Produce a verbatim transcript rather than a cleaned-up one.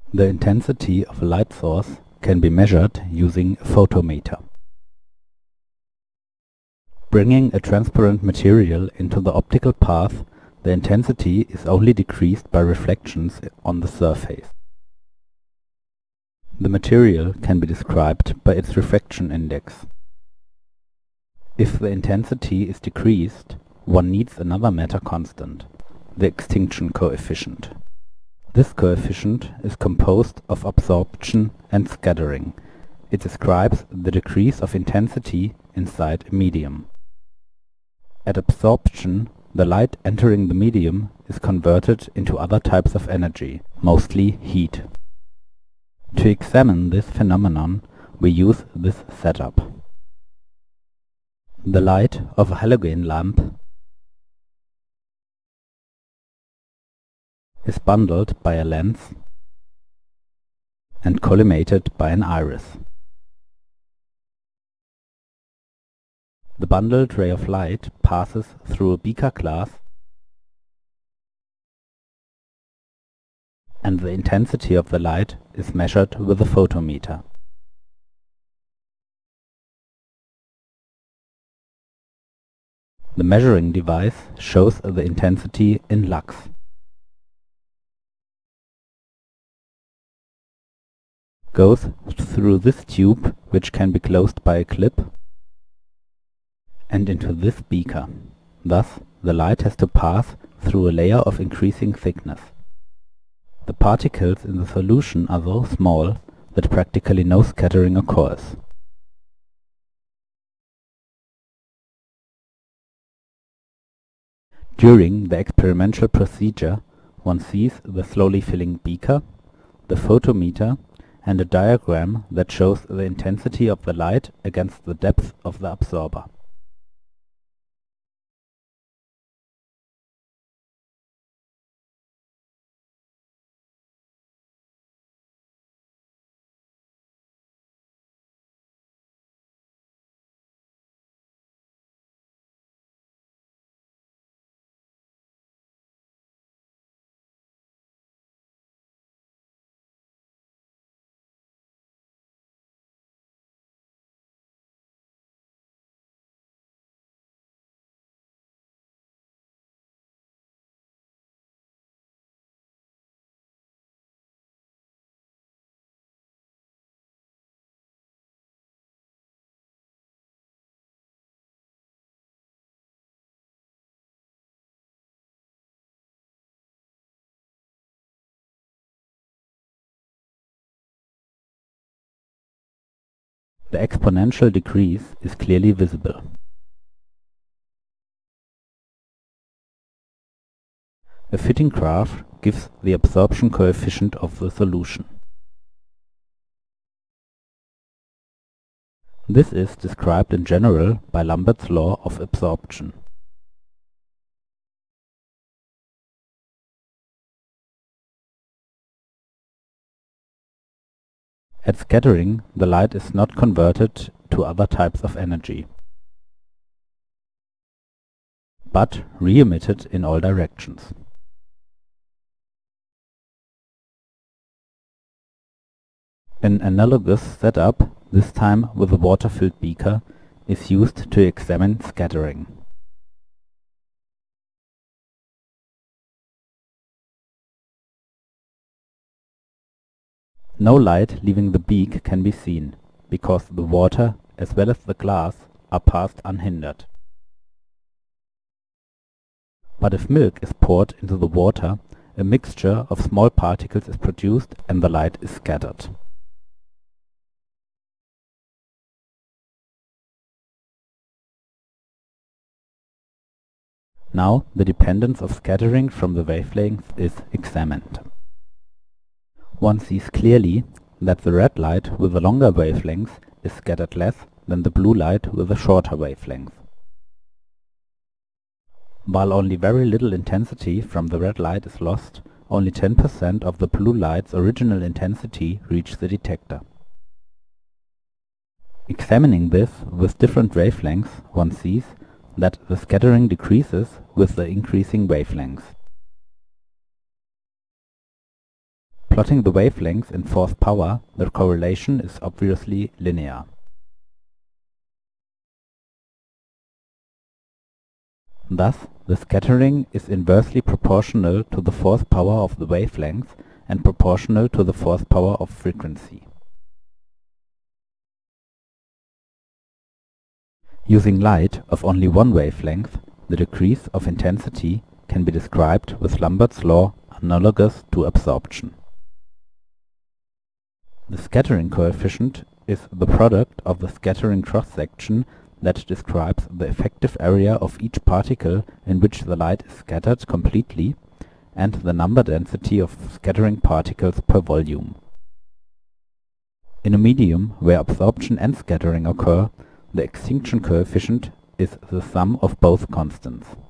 The intensity of a light source can be measured using a photometer. Bringing a transparent material into the optical path, the intensity is only decreased by reflections on the surface. The material can be described by its refraction index. If the intensity is decreased, one needs another matter constant, the extinction coefficient. This coefficient is composed of absorption and scattering. It describes the decrease of intensity inside a medium. At absorption, the light entering the medium is converted into other types of energy, mostly heat. To examine this phenomenon, we use this setup. The light of a halogen lamp is bundled by a lens and collimated by an iris. The bundled ray of light passes through a beaker glass, and the intensity of the light is measured with a photometer. The measuring device shows the intensity in lux. Goes through this tube, which can be closed by a clip, and into this beaker. Thus, the light has to pass through a layer of increasing thickness. The particles in the solution are so small that practically no scattering occurs. During the experimental procedure, one sees the slowly filling beaker, the photometer, and a diagram that shows the intensity of the light against the depth of the absorber. The exponential decrease is clearly visible. A fitting graph gives the absorption coefficient of the solution. This is described in general by Lambert's law of absorption. At scattering, the light is not converted to other types of energy, but re-emitted in all directions. An analogous setup, this time with a water-filled beaker, is used to examine scattering. No light leaving the beak can be seen, because the water as well as the glass are passed unhindered. But if milk is poured into the water, a mixture of small particles is produced and the light is scattered. Now the dependence of scattering from the wavelength is examined. One sees clearly that the red light with a longer wavelength is scattered less than the blue light with a shorter wavelength. While only very little intensity from the red light is lost, only ten percent of the blue light's original intensity reach the detector. Examining this with different wavelengths, one sees that the scattering decreases with the increasing wavelengths. Plotting the wavelengths in fourth power, the correlation is obviously linear. Thus, the scattering is inversely proportional to the fourth power of the wavelength and proportional to the fourth power of frequency. Using light of only one wavelength, the decrease of intensity can be described with Lambert's law analogous to absorption. The scattering coefficient is the product of the scattering cross-section that describes the effective area of each particle in which the light is scattered completely and the number density of scattering particles per volume. In a medium where absorption and scattering occur, the extinction coefficient is the sum of both constants.